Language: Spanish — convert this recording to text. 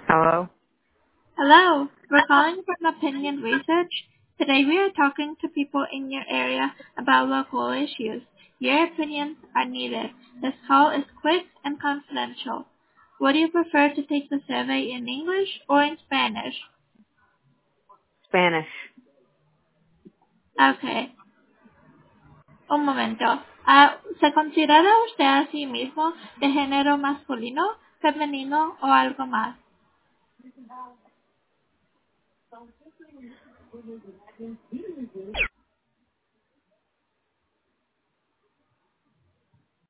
Hello? Hello, we're calling from Opinion Research. Today we are talking to people in your area about local issues. Your opinions are needed. This call is quick and confidential. Would you prefer to take the survey in English or in Spanish? Spanish. Okay, un momento. ¿Se considera usted a sí mismo de género masculino, femenino o algo más?